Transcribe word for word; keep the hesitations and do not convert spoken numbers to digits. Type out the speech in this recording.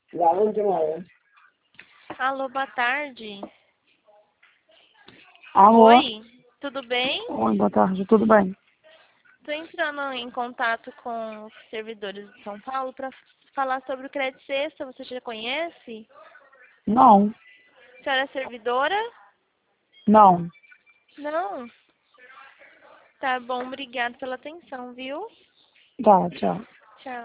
Alô, boa tarde. Alô? Oi, tudo bem? Oi, boa tarde, tudo bem? Estou entrando em contato com os servidores de São Paulo para falar sobre o Crédito Sexta. Você já conhece? Não, A senhora é servidora? não. Não? Tá bom, obrigada pela atenção, viu? Tá, tchau.